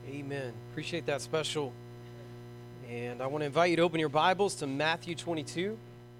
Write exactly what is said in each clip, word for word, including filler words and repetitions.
Amen. Appreciate that special. And I want to invite you to open your Bibles to Matthew twenty-two.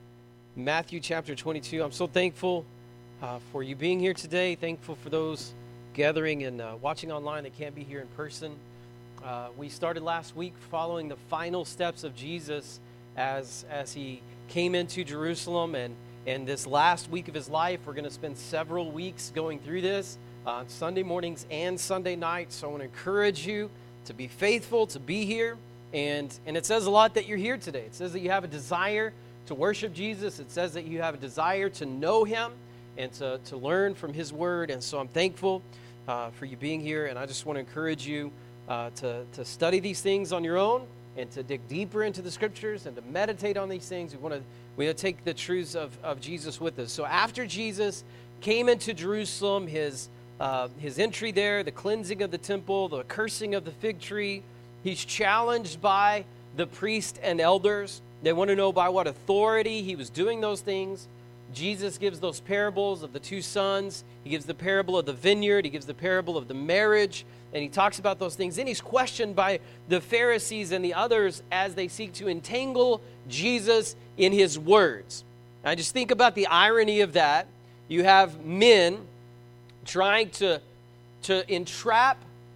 Matthew chapter twenty-two. I'm so thankful uh, for you being here today. Thankful for those gathering and uh, watching online that can't be here in person. Uh, we started last week following the final steps of Jesus as as he came into Jerusalem. And, and this last week of his life, we're going to spend several weeks going through this on Sunday mornings and Sunday nights. So I want to encourage you to be faithful, to be here. And, and it says a lot that you're here today. It says that you have a desire to worship Jesus. It says that you have a desire to know him and to, to learn from his word. And so I'm thankful uh, for you being here. And I just want to encourage you uh, to, to study these things on your own and to dig deeper into the scriptures and to meditate on these things. We want to, we want to take the truths of, of Jesus with us. So after Jesus came into Jerusalem, his Uh, his entry there, the cleansing of the temple, the cursing of the fig tree. He's challenged by the priest and elders. They want to know by what authority he was doing those things. Jesus gives those parables of the two sons. He gives the parable of the vineyard. He gives the parable of the marriage. And he talks about those things. Then he's questioned by the Pharisees and the others as they seek to entangle Jesus in his words. Now just think about the irony of that. You have men trying to, to entrap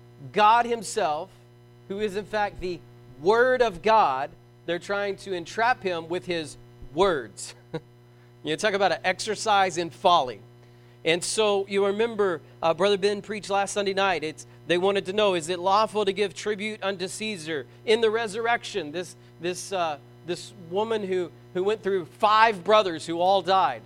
God himself, who is in fact the Word of God. They're trying to entrap him with his words. You talk about an exercise in folly. And so you remember uh, Brother Ben preached last Sunday night. It's they wanted to know, is it lawful to give tribute unto Caesar? In the resurrection, this this uh, this woman who, who went through five brothers who all died.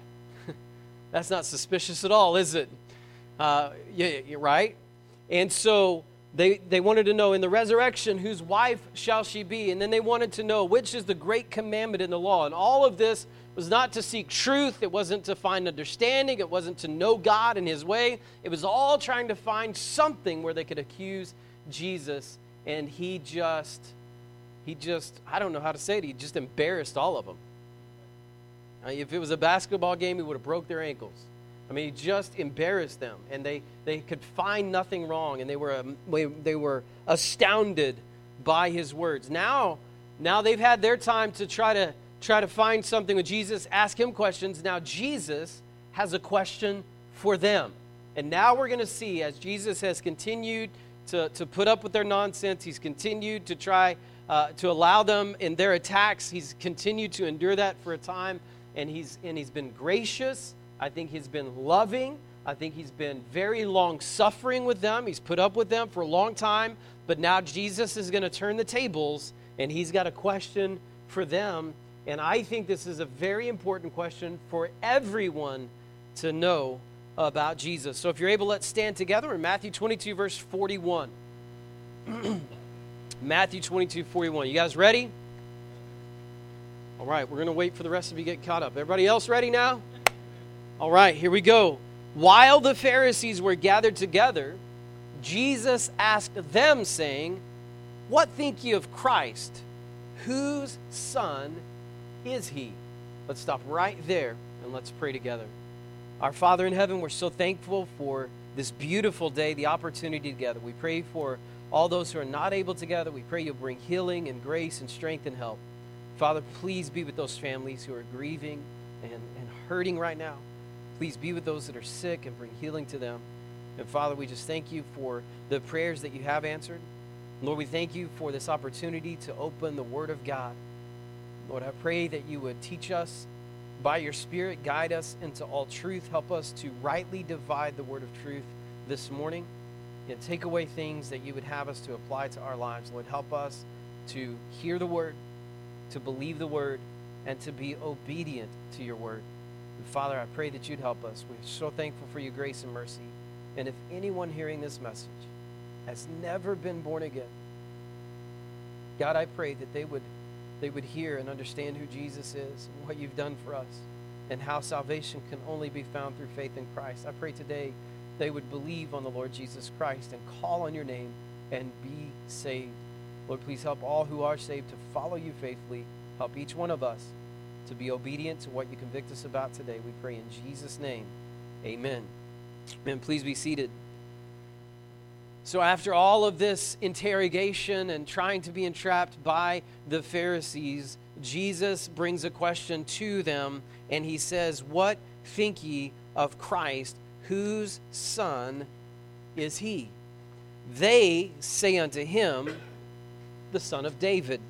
That's not suspicious at all, is it? Uh, yeah, you're right. And so they they wanted to know in the resurrection, whose wife shall she be? And then they wanted to know which is the great commandment in the law. And all of this was not to seek truth. It wasn't to find understanding. It wasn't to know God and his way. It was all trying to find something where they could accuse Jesus. And he just, he just, I don't know how to say it. He just embarrassed all of them. Uh, if it was a basketball game, he would have broke their ankles. I mean, he just embarrassed them, and they, they could find nothing wrong, and they were um, they were astounded by his words. Now, now they've had their time to try to try to find something with Jesus, ask him questions. Now Jesus has a question for them, and now we're going to see as Jesus has continued to to put up with their nonsense. He's continued to try uh, to allow them in their attacks. He's continued to endure that for a time, and he's and he's been gracious. I think he's been loving. I think he's been very long-suffering with them. He's put up with them for a long time. But now Jesus is going to turn the tables, and he's got a question for them. And I think this is a very important question for everyone to know about Jesus. So if you're able, let's stand together in Matthew twenty-two, verse forty-one. Matthew twenty-two, forty-one. You guys ready? All right, we're going to wait for the rest of you to get caught up. Everybody else ready now? All right, here we go. While the Pharisees were gathered together, Jesus asked them, saying, "What think ye of Christ? Whose son is he?" Let's stop right there and let's pray together. Our Father in heaven, we're so thankful for this beautiful day, the opportunity together. We pray for all those who are not able to gather. We pray you'll bring healing and grace and strength and help. Father, please be with those families who are grieving and, and hurting right now. Please be with those that are sick and bring healing to them. And Father, we just thank you for the prayers that you have answered. Lord, we thank you for this opportunity to open the Word of God. Lord, I pray that you would teach us by your Spirit, guide us into all truth. Help us to rightly divide the word of truth this morning and take away things that you would have us to apply to our lives. Lord, help us to hear the word, to believe the word, and to be obedient to your word. And Father, I pray that you'd help us. We're so thankful for your grace and mercy. And if anyone hearing this message has never been born again, God, I pray that they would they would hear and understand who Jesus is and what you've done for us and how salvation can only be found through faith in Christ. I pray today they would believe on the Lord Jesus Christ and call on your name and be saved. Lord, please help all who are saved to follow you faithfully. Help each one of us to be obedient to what you convict us about today. We pray in Jesus' name. Amen. And please be seated. So after all of this interrogation and trying to be entrapped by the Pharisees, Jesus brings a question to them, and he says, "What think ye of Christ? Whose son is he?" They say unto him, "The son of David."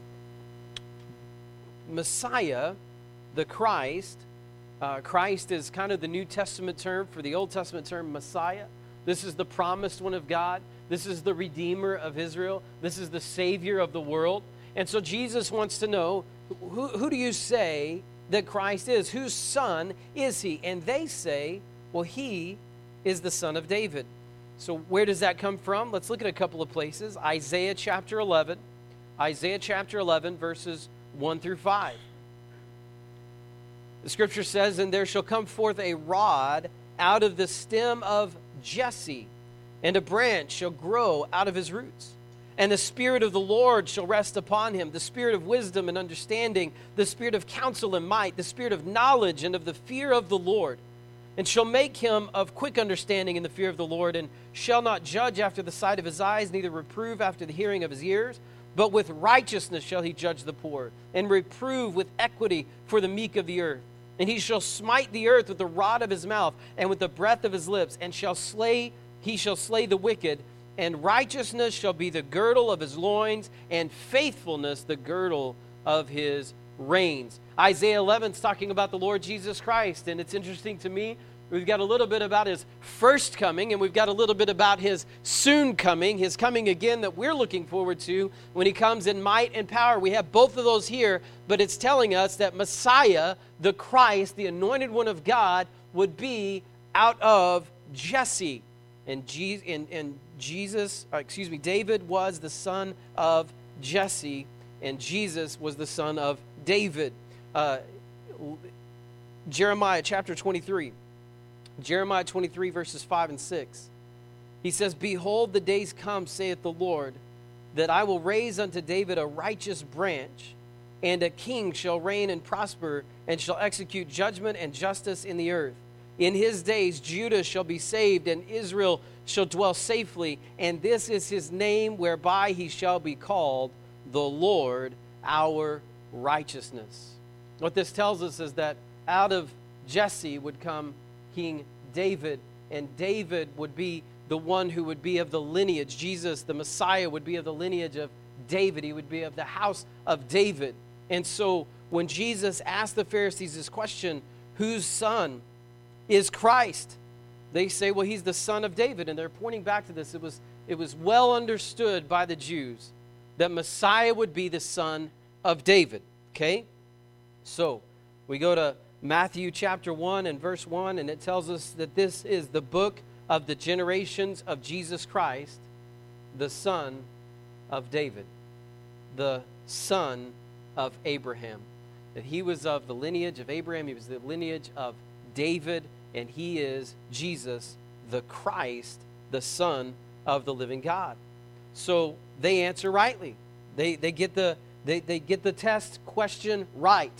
Messiah, the Christ, uh, Christ is kind of the New Testament term for the Old Testament term Messiah. This is the promised one of God. This is the Redeemer of Israel. This is the Savior of the world. And so Jesus wants to know, who, who do you say that Christ is? Whose son is he? And they say, well, he is the son of David. So where does that come from? Let's look at a couple of places. Isaiah chapter eleven. Isaiah chapter eleven, verses one through five. The scripture says, "And there shall come forth a rod out of the stem of Jesse, and a branch shall grow out of his roots. And the Spirit of the Lord shall rest upon him, the Spirit of wisdom and understanding, the Spirit of counsel and might, the Spirit of knowledge and of the fear of the Lord. And shall make him of quick understanding in the fear of the Lord, and shall not judge after the sight of his eyes, neither reprove after the hearing of his ears. But with righteousness shall he judge the poor, and reprove with equity for the meek of the earth. And he shall smite the earth with the rod of his mouth, and with the breath of his lips, and shall slay, he shall slay the wicked, and righteousness shall be the girdle of his loins, and faithfulness the girdle of his reins." Isaiah eleven is talking about the Lord Jesus Christ, and it's interesting to me. We've got a little bit about his first coming, and we've got a little bit about his soon coming, his coming again that we're looking forward to when he comes in might and power. We have both of those here, but it's telling us that Messiah, the Christ, the anointed one of God, would be out of Jesse. And, Je- and, and Jesus, uh, excuse me, David was the son of Jesse, and Jesus was the son of David. Uh, Jeremiah chapter twenty-three. Jeremiah twenty-three, verses five and six. He says, "Behold, the days come, saith the Lord, that I will raise unto David a righteous branch, and a king shall reign and prosper, and shall execute judgment and justice in the earth. In his days Judah shall be saved, and Israel shall dwell safely, and this is his name whereby he shall be called, the Lord our righteousness." What this tells us is that out of Jesse would come King David, and David would be the one who would be of the lineage. Jesus, the Messiah, would be of the lineage of David. He would be of the house of David. And so when Jesus asked the Pharisees this question, whose son is Christ? They say, well, he's the son of David. And they're pointing back to this. It was, it was well understood by the Jews that Messiah would be the son of David. Okay? So we go to Matthew chapter one and verse one, and it tells us that this is the book of the generations of Jesus Christ, the son of David, the son of Abraham. That he was of the lineage of Abraham, he was the lineage of David, and he is Jesus, the Christ, the Son of the living God. So they answer rightly. They they get the they, they get the test question right.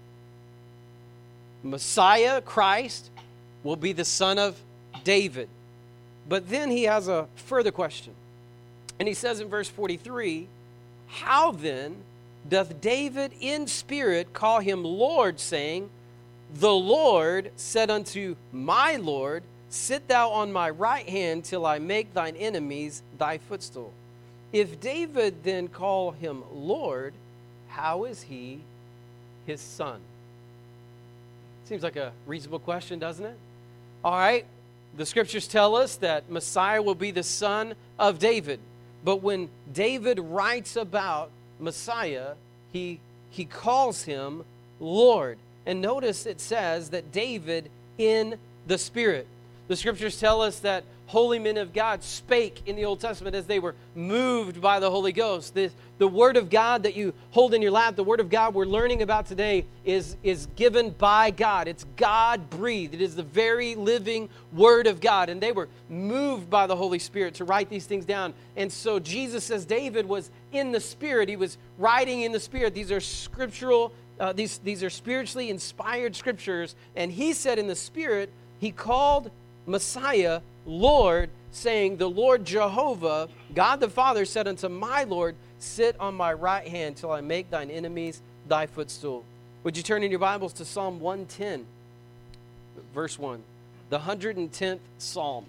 Messiah, Christ, will be the son of David. But then he has a further question. And he says in verse forty-three, "How then doth David in spirit call him Lord, saying, The Lord said unto my Lord, Sit thou on my right hand till I make thine enemies thy footstool. If David then call him Lord, how is he his son?" Seems like a reasonable question, doesn't it? All right, the scriptures tell us that Messiah will be the son of David. But when David writes about Messiah, he, he calls him Lord. And notice it says that David in the Spirit. The scriptures tell us that holy men of God spake in the Old Testament as they were moved by the Holy Ghost. The, the Word of God that you hold in your lap, the Word of God we're learning about today is, is given by God. It's God-breathed. It is the very living Word of God. And they were moved by the Holy Spirit to write these things down. And so Jesus says David was in the Spirit. He was writing in the Spirit. These are scriptural, uh, these, these are spiritually inspired scriptures. And he said in the Spirit, he called Messiah, Lord, saying, the Lord Jehovah, God the Father, said unto my Lord, sit on my right hand till I make thine enemies thy footstool. Would you turn in your Bibles to Psalm one ten, verse one, the one hundred tenth Psalm.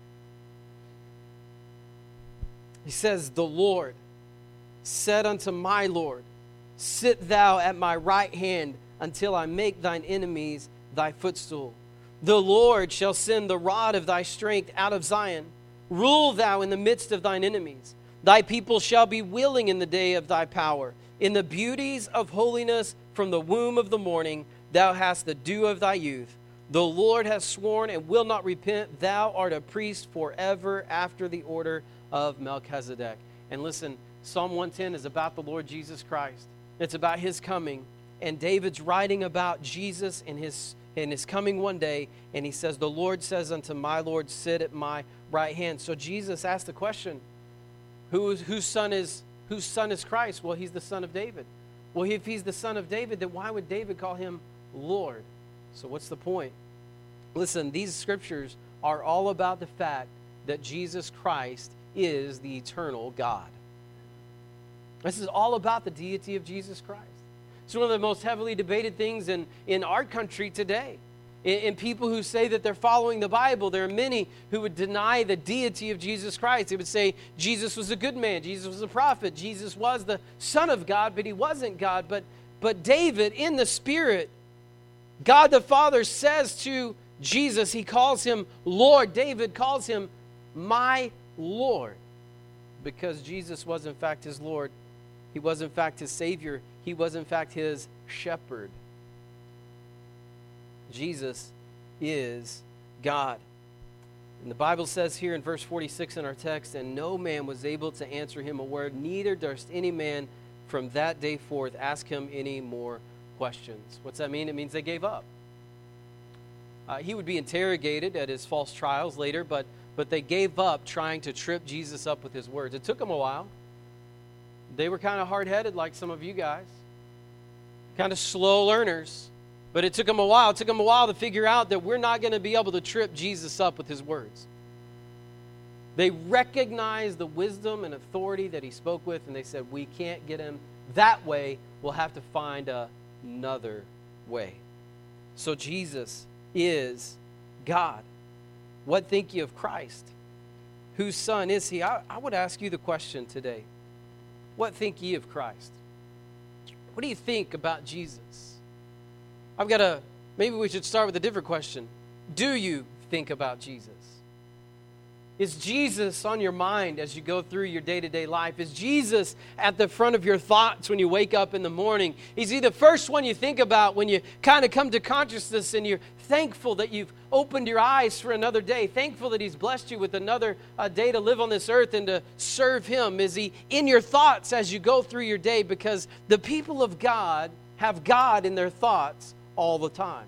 He says, the Lord said unto my Lord, sit thou at my right hand until I make thine enemies thy footstool. The Lord shall send the rod of thy strength out of Zion. Rule thou in the midst of thine enemies. Thy people shall be willing in the day of thy power. In the beauties of holiness from the womb of the morning, thou hast the dew of thy youth. The Lord has sworn and will not repent. Thou art a priest forever after the order of Melchizedek. And listen, Psalm one ten is about the Lord Jesus Christ. It's about his coming. And David's writing about Jesus and his, and his coming one day. And he says, the Lord says unto my Lord, sit at my right hand. So Jesus asked the question, Who is, whose son is whose son is Christ? Well, he's the son of David. Well, if he's the son of David, then why would David call him Lord? So what's the point? Listen, these scriptures are all about the fact that Jesus Christ is the eternal God. This is all about the deity of Jesus Christ. It's one of the most heavily debated things in, in our country today. In, in people who say that they're following the Bible, there are many who would deny the deity of Jesus Christ. They would say Jesus was a good man, Jesus was a prophet, Jesus was the Son of God, but he wasn't God. But, but David, in the Spirit, God the Father says to Jesus, he calls him Lord. David calls him my Lord, because Jesus was in fact his Lord. He was in fact his Savior. He was in fact his shepherd. Jesus is God. And the Bible says here in verse forty-six in our text, and no man was able to answer him a word, neither durst any man from that day forth ask him any more questions. What's that mean? It means they gave up. Uh, he would be interrogated at his false trials later, but, but they gave up trying to trip Jesus up with his words. It took them a while. They were kind of hard-headed like some of you guys, kind of slow learners. But it took them a while. It took them a while to figure out that we're not going to be able to trip Jesus up with his words. They recognized the wisdom and authority that he spoke with, and they said, we can't get him that way. We'll have to find another way. So Jesus is God. What think you of Christ? Whose son is he? I, I would ask you the question today. What think ye of Christ? What do you think about Jesus? I've got a, maybe we should start with a different question. Do you think about Jesus? Is Jesus on your mind as you go through your day-to-day life? Is Jesus at the front of your thoughts when you wake up in the morning? Is he the first one you think about when you kind of come to consciousness and you're thankful that you've opened your eyes for another day, thankful that he's blessed you with another uh, day to live on this earth and to serve him? Is he in your thoughts as you go through your day? Because the people of God have God in their thoughts all the time.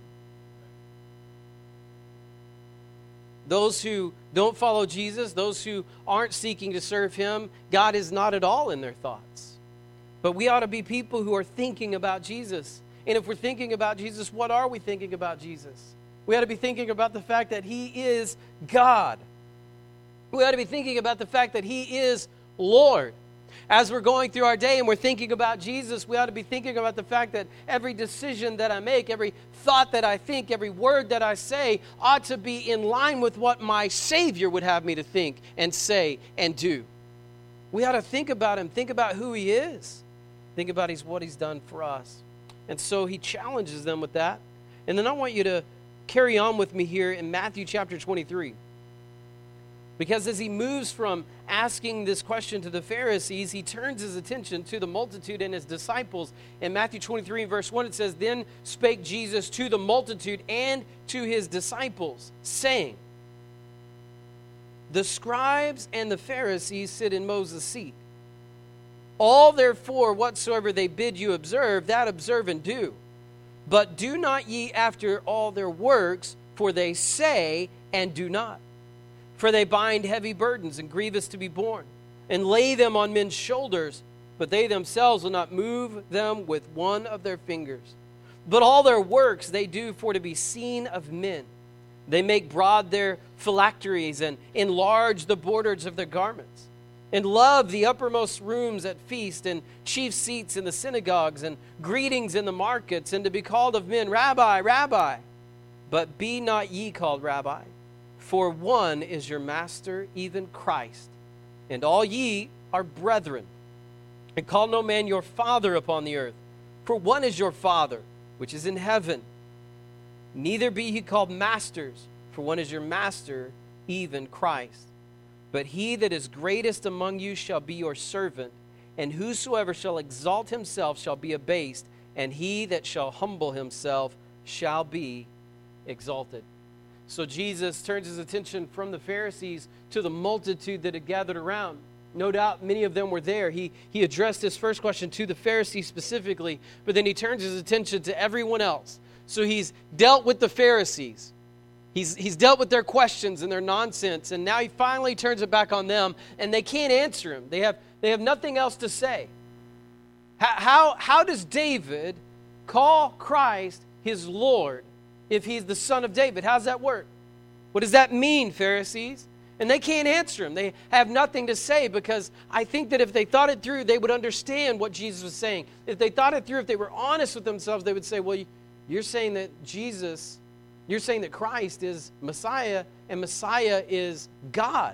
Those who don't follow Jesus, those who aren't seeking to serve him, God is not at all in their thoughts. But we ought to be people who are thinking about Jesus. And if we're thinking about Jesus, what are we thinking about Jesus? We ought to be thinking about the fact that he is God. We ought to be thinking about the fact that he is Lord. As we're going through our day and we're thinking about Jesus, we ought to be thinking about the fact that every decision that I make, every thought that I think, every word that I say ought to be in line with what my Savior would have me to think and say and do. We ought to think about him, think about who he is, think about he's, what he's done for us. And so he challenges them with that. And then I want you to carry on with me here in Matthew chapter twenty-three. Because as he moves from asking this question to the Pharisees, he turns his attention to the multitude and his disciples. In Matthew twenty-three, verse one, it says, Then spake Jesus to the multitude and to his disciples, saying, The scribes and the Pharisees sit in Moses' seat. All therefore whatsoever they bid you observe, that observe and do. But do not ye after all their works, for they say and do not. For they bind heavy burdens and grievous to be borne, and lay them on men's shoulders, but they themselves will not move them with one of their fingers. But all their works they do for to be seen of men. They make broad their phylacteries and enlarge the borders of their garments, and love the uppermost rooms at feast, and chief seats in the synagogues, and greetings in the markets, and to be called of men, Rabbi, Rabbi. But be not ye called Rabbi, for one is your master, even Christ. And all ye are brethren. And call no man your father upon the earth, for one is your Father, which is in heaven. Neither be ye called masters, for one is your master, even Christ. But he that is greatest among you shall be your servant, and whosoever shall exalt himself shall be abased, and he that shall humble himself shall be exalted. So Jesus turns his attention from the Pharisees to the multitude that had gathered around. No doubt many of them were there. He, he addressed his first question to the Pharisees specifically, but then he turns his attention to everyone else. So he's dealt with the Pharisees. He's, he's dealt with their questions and their nonsense, and now he finally turns it back on them, and they can't answer him. They have, they have nothing else to say. How, how, how does David call Christ his Lord if he's the son of David? How does that work? What does that mean, Pharisees? And they can't answer him. They have nothing to say, because I think that if they thought it through, they would understand what Jesus was saying. If they thought it through, if they were honest with themselves, they would say, well, you're saying that Jesus... You're saying that Christ is Messiah, and Messiah is God.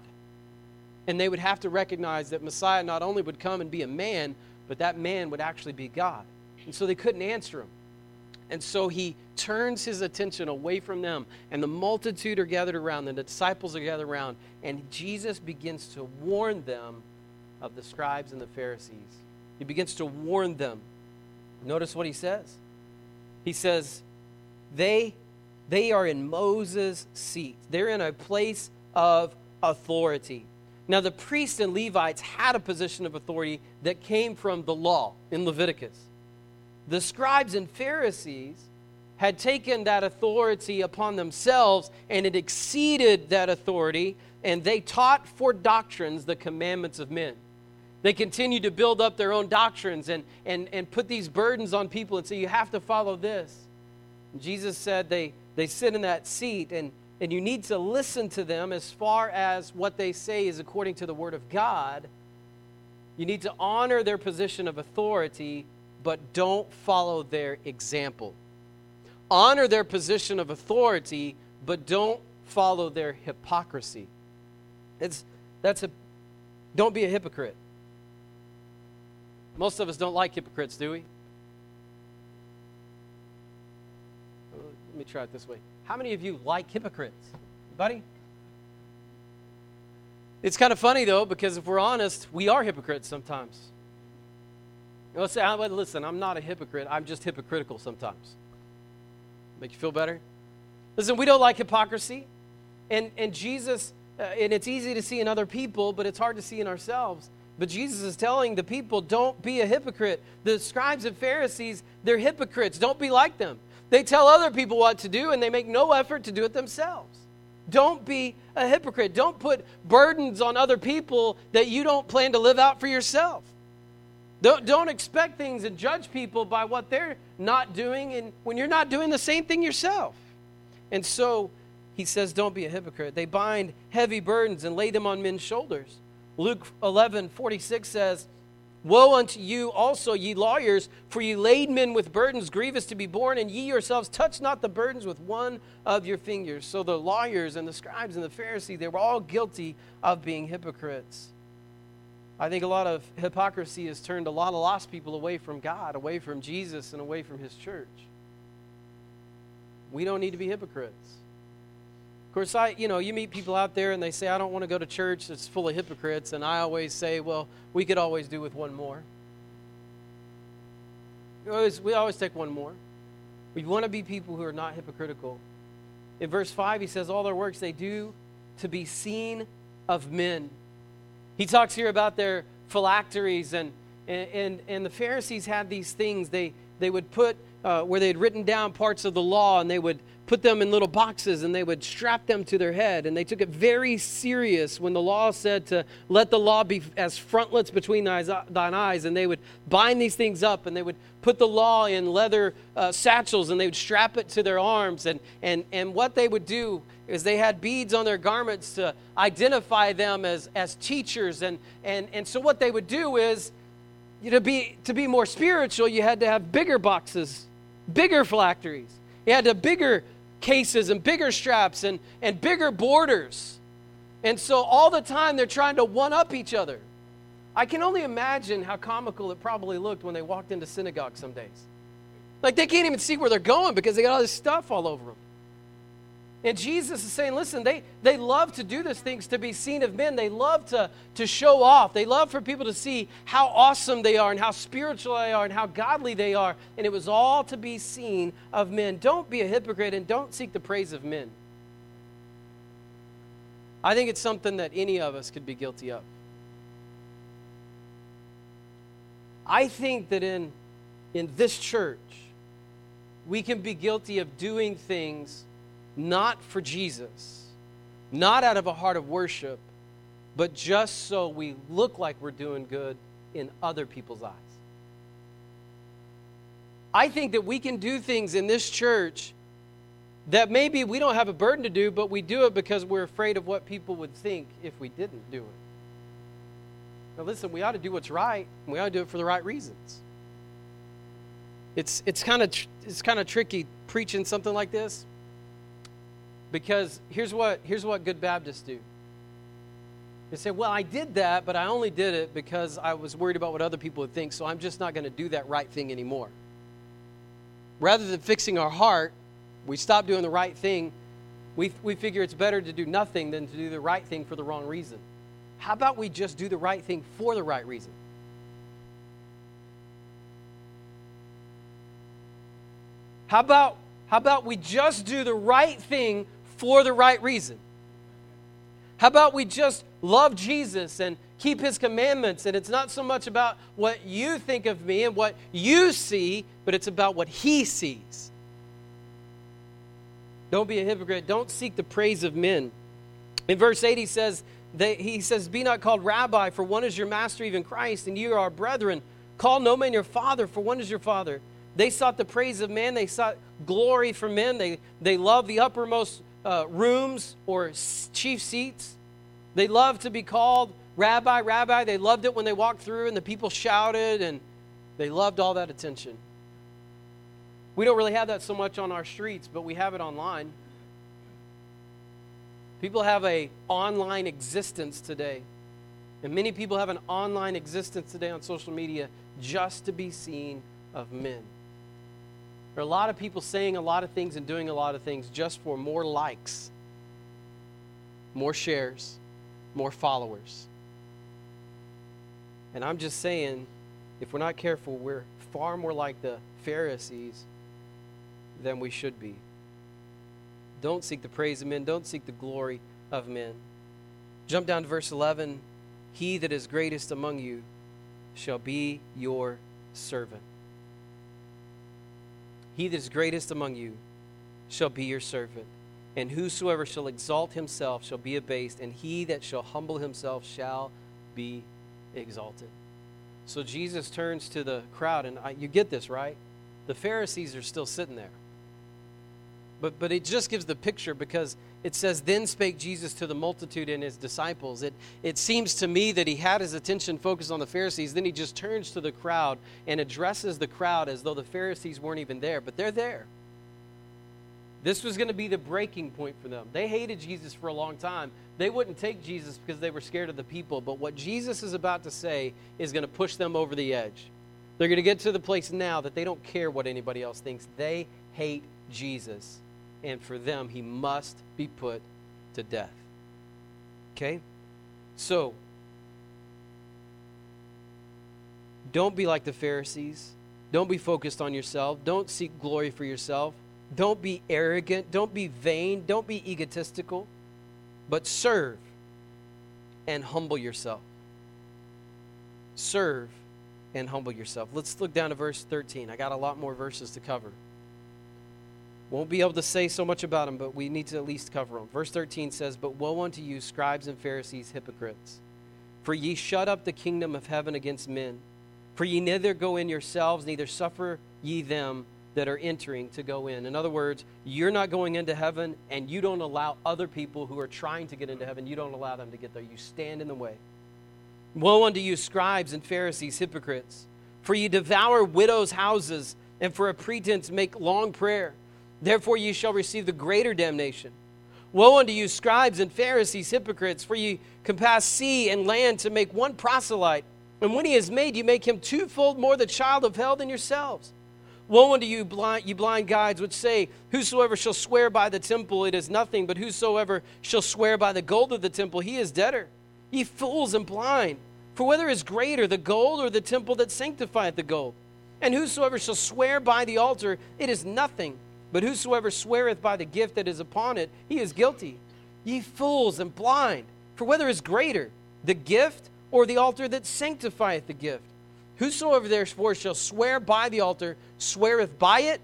And they would have to recognize that Messiah not only would come and be a man, but that man would actually be God. And so they couldn't answer him. And so he turns his attention away from them, and the multitude are gathered around, and the disciples are gathered around, and Jesus begins to warn them of the scribes and the Pharisees. He begins to warn them. Notice what he says. He says, they... They are in Moses' seat. They're in a place of authority. Now, the priests and Levites had a position of authority that came from the law in Leviticus. The scribes and Pharisees had taken that authority upon themselves, and it exceeded that authority, and they taught for doctrines the commandments of men. They continued to build up their own doctrines and, and, and put these burdens on people and say, you have to follow this. And Jesus said they... They sit in that seat, and, and you need to listen to them as far as what they say is according to the Word of God. You need to honor their position of authority, but don't follow their example. Honor their position of authority, but don't follow their hypocrisy. It's, that's a, don't be a hypocrite. Most of us don't like hypocrites, do we? Let me try it this way. How many of you like hypocrites? Buddy? It's kind of funny, though, because if we're honest, we are hypocrites sometimes. Let's say, listen, I'm not a hypocrite. I'm just hypocritical sometimes. Make you feel better? Listen, we don't like hypocrisy. And, and Jesus, uh, and it's easy to see in other people, but it's hard to see in ourselves. But Jesus is telling the people, don't be a hypocrite. The scribes and Pharisees, they're hypocrites. Don't be like them. They tell other people what to do, and they make no effort to do it themselves. Don't be a hypocrite. Don't put burdens on other people that you don't plan to live out for yourself. Don't, don't expect things and judge people by what they're not doing, and when you're not doing the same thing yourself. And so he says, don't be a hypocrite. They bind heavy burdens and lay them on men's shoulders. Luke eleven forty-six says, woe unto you also, ye lawyers, for ye laid men with burdens grievous to be borne, and ye yourselves touch not the burdens with one of your fingers. So the lawyers and the scribes and the Pharisees, they were all guilty of being hypocrites. I think a lot of hypocrisy has turned a lot of lost people away from God, away from Jesus, and away from his church. We don't need to be hypocrites. Of course, I, you know, you meet people out there and they say, I don't want to go to church that's full of hypocrites. And I always say, well, we could always do with one more. We always, we always take one more. We want to be people who are not hypocritical. In verse five, he says, all their works they do to be seen of men. He talks here about their phylacteries, and, and, and the Pharisees had these things. They, they would put, uh, where they had written down parts of the law, and they would put them in little boxes and they would strap them to their head. And they took it very serious when the law said to let the law be as frontlets between thine eyes. And they would bind these things up and they would put the law in leather uh, satchels and they would strap it to their arms. And, and, and what they would do is they had beads on their garments to identify them as, as teachers. And, and, and so what they would do is, you know, to be, to be more spiritual, you had to have bigger boxes, bigger phylacteries. You had to have bigger cases and bigger straps and, and bigger borders. And so all the time they're trying to one-up each other. I can only imagine how comical it probably looked when they walked into synagogue some days. Like they can't even see where they're going because they got all this stuff all over them. And Jesus is saying, listen, they, they love to do these things to be seen of men. They love to, to show off. They love for people to see how awesome they are and how spiritual they are and how godly they are. And it was all to be seen of men. Don't be a hypocrite and don't seek the praise of men. I think it's something that any of us could be guilty of. I think that in, in this church, we can be guilty of doing things not for Jesus, not out of a heart of worship, but just so we look like we're doing good in other people's eyes. I think that we can do things in this church that maybe we don't have a burden to do, but we do it because we're afraid of what people would think if we didn't do it. Now listen, we ought to do what's right, and we ought to do it for the right reasons. It's it's kind of tr- it's kind of tricky preaching something like this. Because here's what here's what good Baptists do. They say, well, I did that, but I only did it because I was worried about what other people would think, so I'm just not going to do that right thing anymore. Rather than fixing our heart, we stop doing the right thing. We, we figure it's better to do nothing than to do the right thing for the wrong reason. How about we just do the right thing for the right reason? How about, how about we just do the right thing for the right reason? How about we just love Jesus and keep his commandments, and it's not so much about what you think of me and what you see, but it's about what he sees. Don't be a hypocrite. Don't seek the praise of men. In verse eight he says, they, he says, be not called rabbi, for one is your master, even Christ, and you are our brethren. Call no man your father, for one is your father. They sought the praise of man. They sought glory from men. They, they loved the uppermost uh, rooms or chief seats. They loved to be called rabbi, rabbi. They loved it when they walked through and the people shouted, and they loved all that attention. We don't really have that so much on our streets, but we have it online. People have an online existence today. And many people have an online existence today on social media just to be seen of men. There are a lot of people saying a lot of things and doing a lot of things just for more likes, more shares, more followers. And I'm just saying, if we're not careful, we're far more like the Pharisees than we should be. Don't seek the praise of men. Don't seek the glory of men. Jump down to verse eleven. He that is greatest among you shall be your servant. He that is greatest among you shall be your servant. And whosoever shall exalt himself shall be abased, and he that shall humble himself shall be exalted. So Jesus turns to the crowd, and I, you get this, right? The Pharisees are still sitting there. But but it just gives the picture, because it says, then spake Jesus to the multitude and his disciples. It, it seems to me that he had his attention focused on the Pharisees. Then he just turns to the crowd and addresses the crowd as though the Pharisees weren't even there. But they're there. This was going to be the breaking point for them. They hated Jesus for a long time. They wouldn't take Jesus because they were scared of the people. But what Jesus is about to say is going to push them over the edge. They're going to get to the place now that they don't care what anybody else thinks. They hate Jesus. And for them, he must be put to death. Okay? So, don't be like the Pharisees. Don't be focused on yourself. Don't seek glory for yourself. Don't be arrogant. Don't be vain. Don't be egotistical. But serve and humble yourself. Serve and humble yourself. Let's look down to verse thirteen. I got a lot more verses to cover. Won't be able to say so much about them, but we need to at least cover them. Verse thirteen says, "But woe unto you, scribes and Pharisees, hypocrites! For ye shut up the kingdom of heaven against men. For ye neither go in yourselves, neither suffer ye them that are entering to go in." In other words, you're not going into heaven, and you don't allow other people who are trying to get into heaven, you don't allow them to get there. You stand in the way. "Woe unto you, scribes and Pharisees, hypocrites! For ye devour widows' houses, and for a pretense make long prayer. Therefore ye shall receive the greater damnation. Woe unto you, scribes and Pharisees, hypocrites! For ye compass sea and land to make one proselyte, and when he is made, you make him twofold more the child of hell than yourselves. Woe unto you, blind, you blind guides, which say, Whosoever shall swear by the temple, it is nothing, but whosoever shall swear by the gold of the temple, he is debtor. Ye fools and blind! For whether is greater, the gold or the temple that sanctifieth the gold? And whosoever shall swear by the altar, it is nothing, but whosoever sweareth by the gift that is upon it, he is guilty. Ye fools and blind! For whether is greater, the gift or the altar that sanctifieth the gift? Whosoever therefore shall swear by the altar, sweareth by it,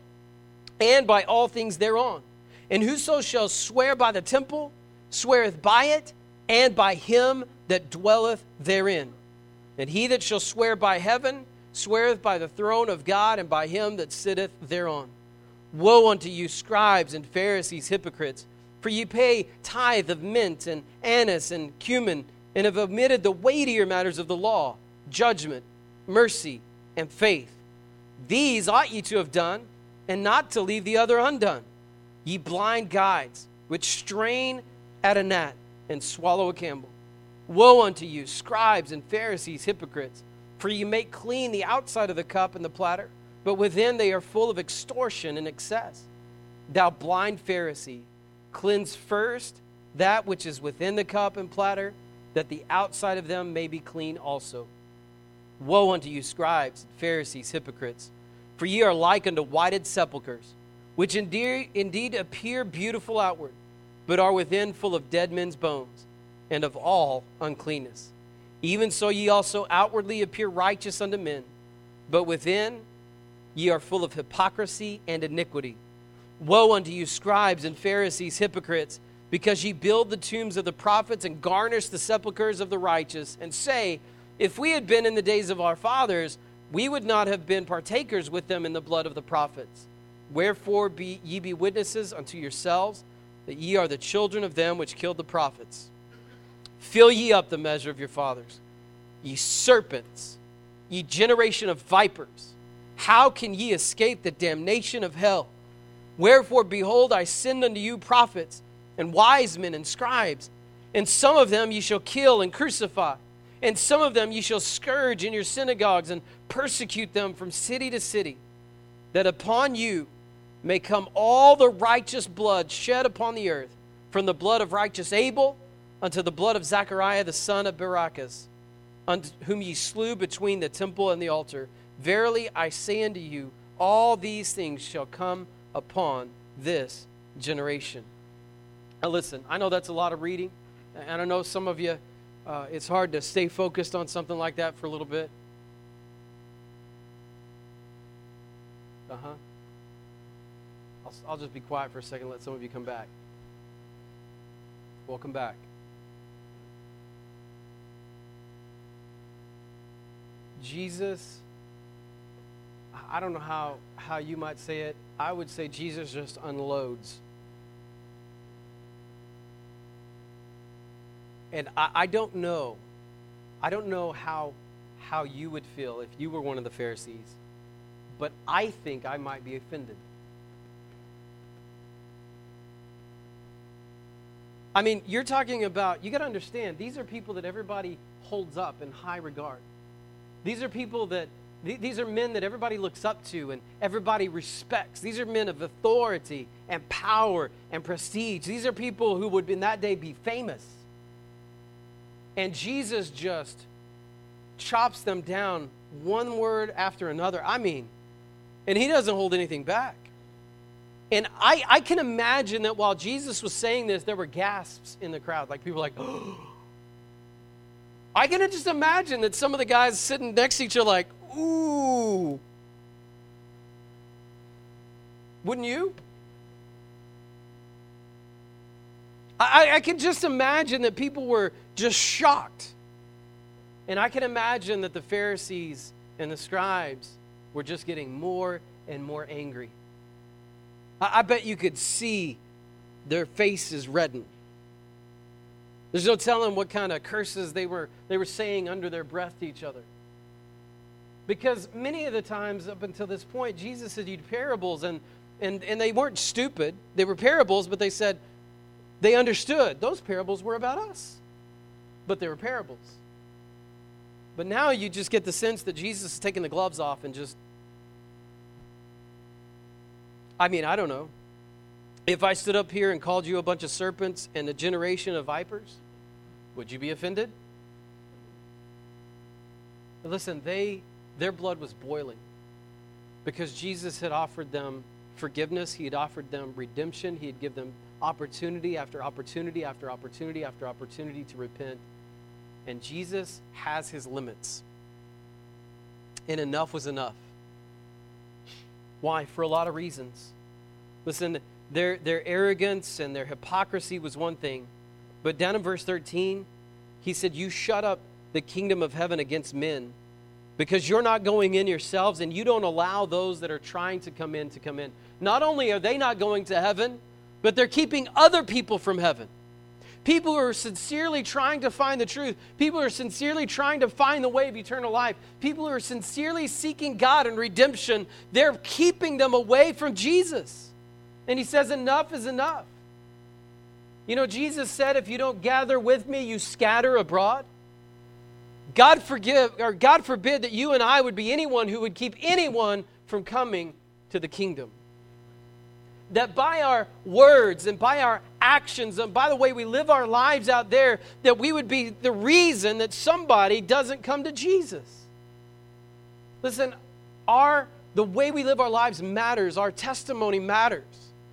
and by all things thereon. And whoso shall swear by the temple, sweareth by it, and by him that dwelleth therein. And he that shall swear by heaven, sweareth by the throne of God, and by him that sitteth thereon. Woe unto you, scribes and Pharisees, hypocrites! For ye pay tithe of mint and anise and cumin, and have omitted the weightier matters of the law, judgment, mercy, and faith. These ought ye to have done, and not to leave the other undone. Ye blind guides, which strain at a gnat and swallow a camel. Woe unto you, scribes and Pharisees, hypocrites! For ye make clean the outside of the cup and the platter, but within they are full of extortion and excess. Thou blind Pharisee, cleanse first that which is within the cup and platter, that the outside of them may be clean also. Woe unto you, scribes and Pharisees, hypocrites! For ye are like unto whited sepulchres, which indeed, indeed appear beautiful outward, but are within full of dead men's bones, and of all uncleanness. Even so ye also outwardly appear righteous unto men, but within ye are full of hypocrisy and iniquity. Woe unto you, scribes and Pharisees, hypocrites! Because ye build the tombs of the prophets and garnish the sepulchres of the righteous, and say, If we had been in the days of our fathers, we would not have been partakers with them in the blood of the prophets. Wherefore be ye be witnesses unto yourselves, that ye are the children of them which killed the prophets. Fill ye up the measure of your fathers. Ye serpents, ye generation of vipers, how can ye escape the damnation of hell? Wherefore, behold, I send unto you prophets, and wise men, and scribes, and some of them ye shall kill and crucify, and some of them ye shall scourge in your synagogues, and persecute them from city to city, that upon you may come all the righteous blood shed upon the earth, from the blood of righteous Abel unto the blood of Zachariah the son of Barachias, unto whom ye slew between the temple and the altar. Verily I say unto you, all these things shall come upon this generation. Now listen, I know that's a lot of reading, and I know some of you, uh, it's hard to stay focused on something like that for a little bit. Uh-huh. I'll, I'll just be quiet for a second, let some of you come back. Welcome back. Jesus, I don't know how, how you might say it. I would say Jesus just unloads. And I, I don't know. I don't know how, how you would feel if you were one of the Pharisees. But I think I might be offended. I mean, you're talking about, you got to understand, these are people that everybody holds up in high regard. These are people that, these are men that everybody looks up to and everybody respects. These are men of authority and power and prestige. These are people who would in that day be famous. And Jesus just chops them down one word after another. I mean, and he doesn't hold anything back. And I, I can imagine that while Jesus was saying this, there were gasps in the crowd. Like people like, oh. I can just imagine that some of the guys sitting next to each other like, ooh. Wouldn't you? I, I can just imagine that people were just shocked. And I can imagine that the Pharisees and the scribes were just getting more and more angry. I, I bet you could see their faces redden. There's no telling what kind of curses they were, they were saying under their breath to each other. Because many of the times up until this point, Jesus had used parables, and, and, and they weren't stupid. They were parables, but they said they understood those parables were about us. But they were parables. But now you just get the sense that Jesus is taking the gloves off and just, I mean, I don't know. If I stood up here and called you a bunch of serpents and a generation of vipers, would you be offended? But listen, they their blood was boiling because Jesus had offered them forgiveness. He had offered them redemption. He had given them opportunity after opportunity after opportunity after opportunity to repent. And Jesus has his limits. And enough was enough. Why? For a lot of reasons. Listen, their, their arrogance and their hypocrisy was one thing. But down in verse thirteen, he said, you shut up the kingdom of heaven against men because you're not going in yourselves and you don't allow those that are trying to come in to come in. Not only are they not going to heaven, but they're keeping other people from heaven. People who are sincerely trying to find the truth. People who are sincerely trying to find the way of eternal life. People who are sincerely seeking God and redemption. They're keeping them away from Jesus. And he says enough is enough. You know, Jesus said, if you don't gather with me, you scatter abroad. God forgive, or God forbid that you and I would be anyone who would keep anyone from coming to the kingdom. That by our words and by our actions and by the way we live our lives out there, that we would be the reason that somebody doesn't come to Jesus. Listen, our the way we live our lives matters. Our testimony matters.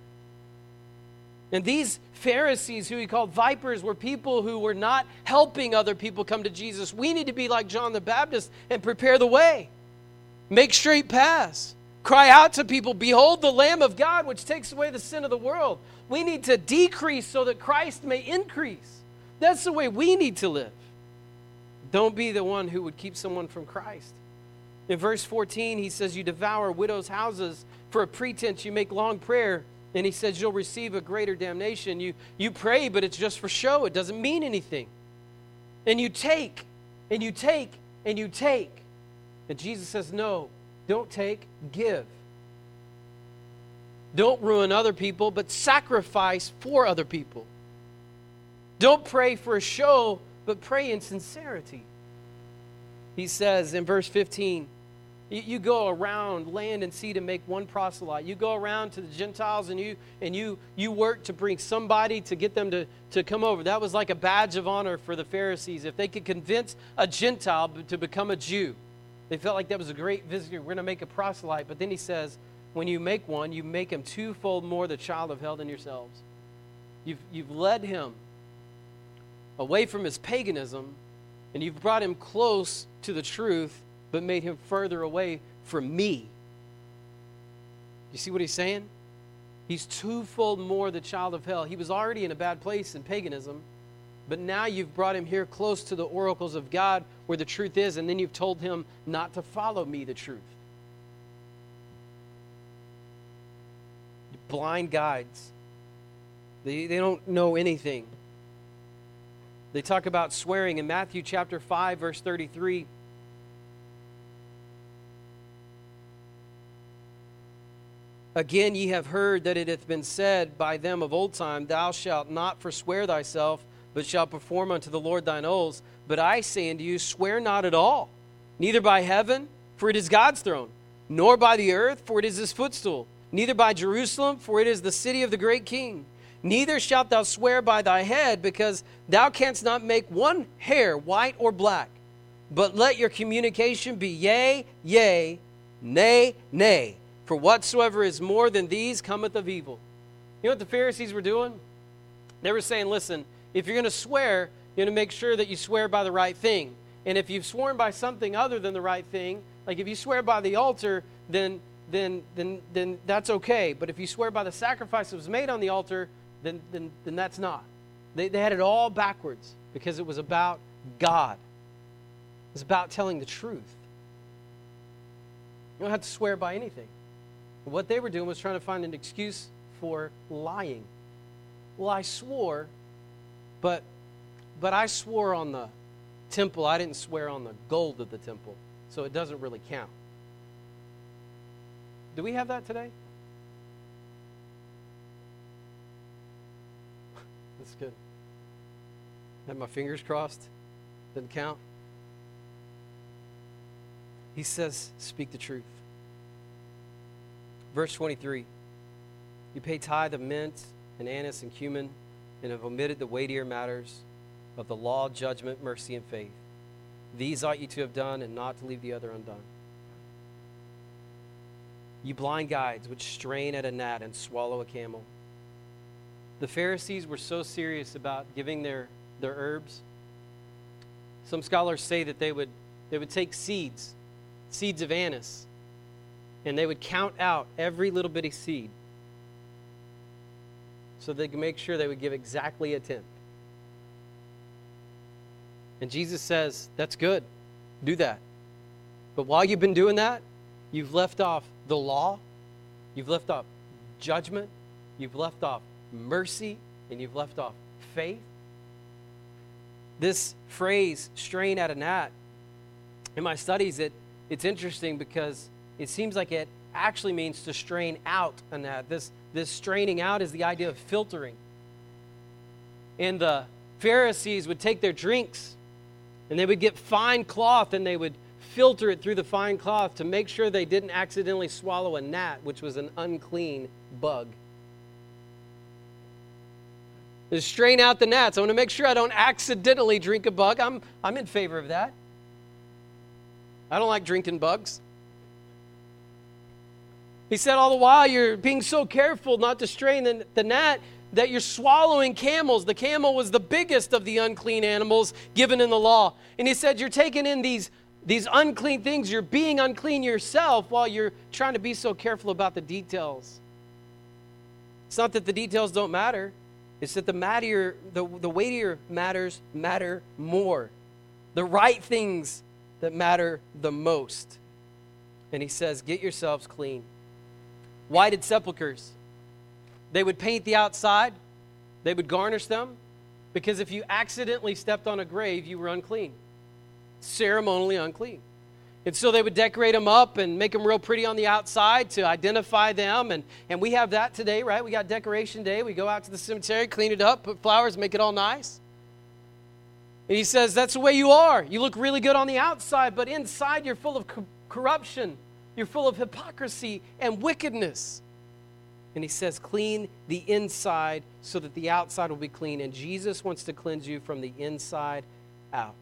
And these Pharisees, who he called vipers, were people who were not helping other people come to Jesus. We need to be like John the Baptist and prepare the way. Make straight paths. Cry out to people, behold the Lamb of God, which takes away the sin of the world. We need to decrease so that Christ may increase. That's the way we need to live. Don't be the one who would keep someone from Christ. In verse fourteen, he says, you devour widows' houses for a pretense. You make long prayer. And he says, you'll receive a greater damnation. You, you pray, but it's just for show. It doesn't mean anything. And you take, and you take, and you take. And Jesus says, no, don't take, give. Don't ruin other people, but sacrifice for other people. Don't pray for a show, but pray in sincerity. He says in verse fifteen, you go around land and sea to make one proselyte. You go around to the Gentiles and you and you you work to bring somebody to get them to, to come over. That was like a badge of honor for the Pharisees. If they could convince a Gentile to become a Jew, they felt like that was a great visitor. We're going to make a proselyte. But then he says, when you make one, you make him twofold more the child of hell than yourselves. You've, you've led him away from his paganism, and you've brought him close to the truth, but made him further away from me. You see what he's saying? He's twofold more the child of hell. He was already in a bad place in paganism, but now you've brought him here close to the oracles of God where the truth is, and then you've told him not to follow me, the truth. Blind guides. They, they don't know anything. They talk about swearing in Matthew chapter five, verse thirty-three. Again, ye have heard that it hath been said by them of old time, thou shalt not forswear thyself, but shalt perform unto the Lord thine oaths. But I say unto you, swear not at all, neither by heaven, for it is God's throne, nor by the earth, for it is his footstool, neither by Jerusalem, for it is the city of the great king. Neither shalt thou swear by thy head, because thou canst not make one hair white or black. But let your communication be yea, yea, nay, nay. For whatsoever is more than these cometh of evil. You know what the Pharisees were doing? They were saying, listen, if you're going to swear, you're going to make sure that you swear by the right thing. And if you've sworn by something other than the right thing, like if you swear by the altar, then then then then that's okay. But if you swear by the sacrifice that was made on the altar, then then then that's not. They, they had it all backwards because it was about God. It was about telling the truth. You don't have to swear by anything. What they were doing was trying to find an excuse for lying. Well, I swore, but but I swore on the temple. I didn't swear on the gold of the temple, so it doesn't really count. Do we have that today? That's good. Had my fingers crossed. Doesn't count. He says, speak the truth. Verse twenty-three. You pay tithe of mint and anise and cumin, and have omitted the weightier matters of the law, judgment, mercy, and faith. These ought you to have done, and not to leave the other undone. You blind guides, which strain at a gnat and swallow a camel. The Pharisees were so serious about giving their, their herbs. Some scholars say that they would they would take seeds, seeds of anise, and they would count out every little bitty seed so they could make sure they would give exactly a tenth. And Jesus says, that's good. Do that. But while you've been doing that, you've left off the law, you've left off judgment, you've left off mercy, and you've left off faith. This phrase, strain at a gnat, in my studies, it it's interesting because it seems like it actually means to strain out a gnat. This, this straining out is the idea of filtering. And the Pharisees would take their drinks and they would get fine cloth and they would filter it through the fine cloth to make sure they didn't accidentally swallow a gnat, which was an unclean bug. To strain out the gnats. I want to make sure I don't accidentally drink a bug. I'm, I'm in favor of that. I don't like drinking bugs. He said all the while you're being so careful not to strain the, the gnat that you're swallowing camels. The camel was the biggest of the unclean animals given in the law. And he said you're taking in these, these unclean things. You're being unclean yourself while you're trying to be so careful about the details. It's not that the details don't matter. It's that the mattier, the, the weightier matters matter more. The right things that matter the most. And he says, get yourselves clean. Whited sepulchres. They would paint the outside. They would garnish them. Because if you accidentally stepped on a grave, you were unclean. Ceremonially unclean. And so they would decorate them up and make them real pretty on the outside to identify them. And, and we have that today, right? We got decoration day. We go out to the cemetery, clean it up, put flowers, make it all nice. And he says, that's the way you are. You look really good on the outside, but inside you're full of co- corruption. You're full of hypocrisy and wickedness. And he says, clean the inside so that the outside will be clean. And Jesus wants to cleanse you from the inside out.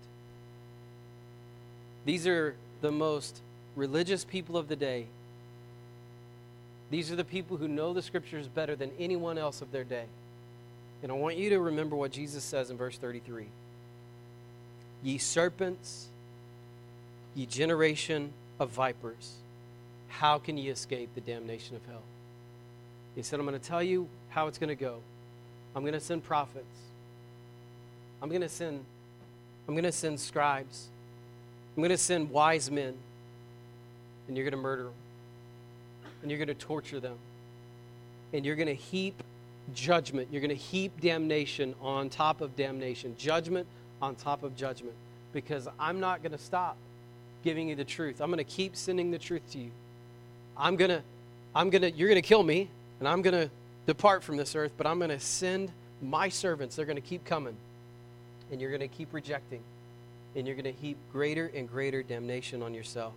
These are the most religious people of the day. These are the people who know the scriptures better than anyone else of their day. And I want you to remember what Jesus says in verse thirty-three. Ye serpents, ye generation of vipers, how can ye escape the damnation of hell? He said, I'm going to tell you how it's going to go. I'm going to send prophets. I'm going to send, I'm going to send scribes. I'm going to send wise men. And you're going to murder them. And you're going to torture them. And you're going to heap judgment. You're going to heap damnation on top of damnation. Judgment on top of judgment. Because I'm not going to stop giving you the truth. I'm going to keep sending the truth to you. I'm going to, I'm going to, you're going to kill me. And I'm going to depart from this earth. But I'm going to send my servants. They're going to keep coming. And you're going to keep rejecting. And you're going to heap greater and greater damnation on yourself.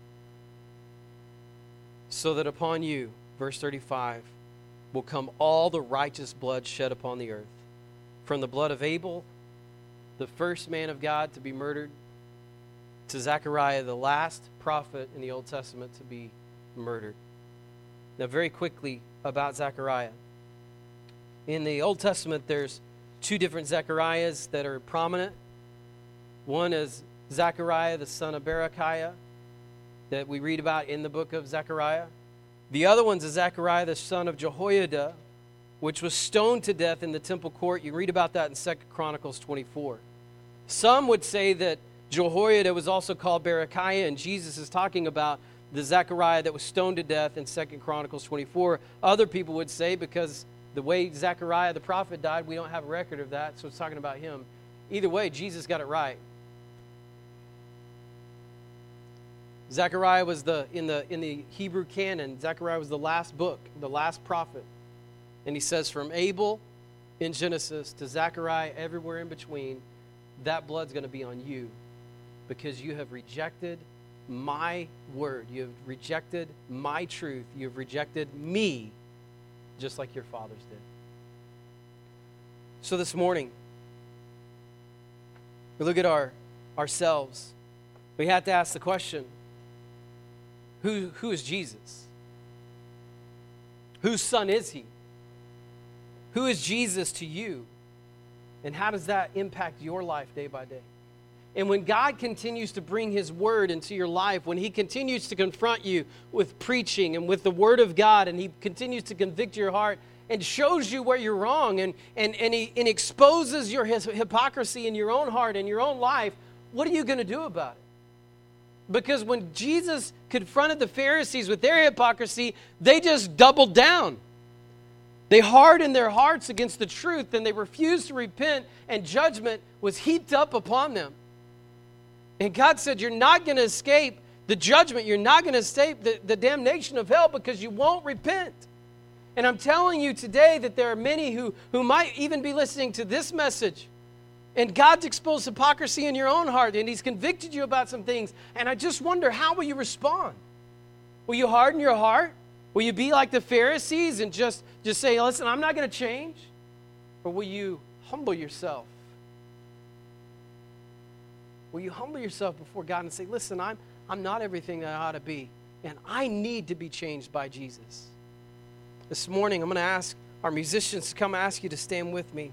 So that upon you, verse thirty-five, will come all the righteous blood shed upon the earth. From the blood of Abel, the first man of God to be murdered, to Zechariah, the last prophet in the Old Testament to be murdered. Now, very quickly about Zechariah. In the Old Testament, there's two different Zechariahs that are prominent. One is Zechariah, the son of Berechiah, that we read about in the book of Zechariah. The other one's Zechariah, the son of Jehoiada, which was stoned to death in the temple court. You read about that in Second Chronicles twenty-four. Some would say that Jehoiada was also called Berechiah, and Jesus is talking about the Zechariah that was stoned to death in Second Chronicles twenty-four. Other people would say, because the way Zechariah the prophet died, we don't have a record of that, so it's talking about him. Either way, Jesus got it right. Zechariah was the in the in the Hebrew canon, Zechariah was the last book, the last prophet. And he says from Abel in Genesis to Zechariah everywhere in between, that blood's going to be on you because you have rejected my word. You have rejected my truth. You have rejected me just like your fathers did. So this morning, we look at our ourselves. We have to ask the question, who, who is Jesus? Whose son is he? Who is Jesus to you? And how does that impact your life day by day? And when God continues to bring his word into your life, when he continues to confront you with preaching and with the word of God, and he continues to convict your heart and shows you where you're wrong, and, and, and he and exposes your hypocrisy in your own heart and your own life, what are you going to do about it? Because when Jesus confronted the Pharisees with their hypocrisy, they just doubled down. They hardened their hearts against the truth, and they refused to repent, and judgment was heaped up upon them. And God said, you're not going to escape the judgment. You're not going to escape the, the damnation of hell because you won't repent. And I'm telling you today that there are many who, who might even be listening to this message, and God's exposed hypocrisy in your own heart, and he's convicted you about some things. And I just wonder, how will you respond? Will you harden your heart? Will you be like the Pharisees and just, just say, listen, I'm not going to change? Or will you humble yourself? Will you humble yourself before God and say, listen, I'm, I'm not everything that I ought to be, and I need to be changed by Jesus? This morning, I'm going to ask our musicians to come ask you to stand with me.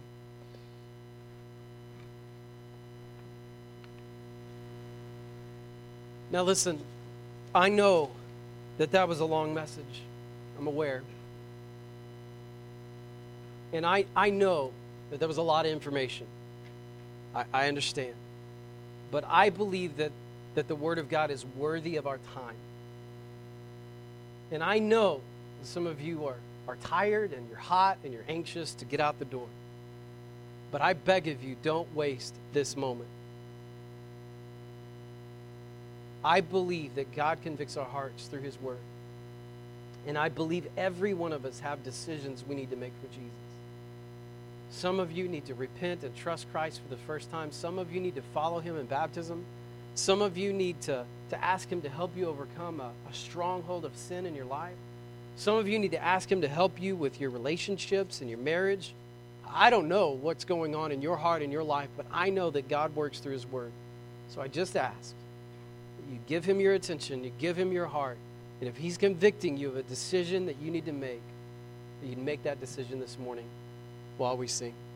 Now listen, I know that that was a long message. I'm aware. And I, I know that there was a lot of information. I, I understand. But I believe that, that the Word of God is worthy of our time. And I know that some of you are, are tired and you're hot and you're anxious to get out the door. But I beg of you, don't waste this moment. I believe that God convicts our hearts through his word. And I believe every one of us have decisions we need to make for Jesus. Some of you need to repent and trust Christ for the first time. Some of you need to follow him in baptism. Some of you need to, to ask him to help you overcome a, a stronghold of sin in your life. Some of you need to ask him to help you with your relationships and your marriage. I don't know what's going on in your heart and your life, but I know that God works through his word. So I just ask that you give him your attention, you give him your heart, and if he's convicting you of a decision that you need to make, that you make that decision this morning while we sing.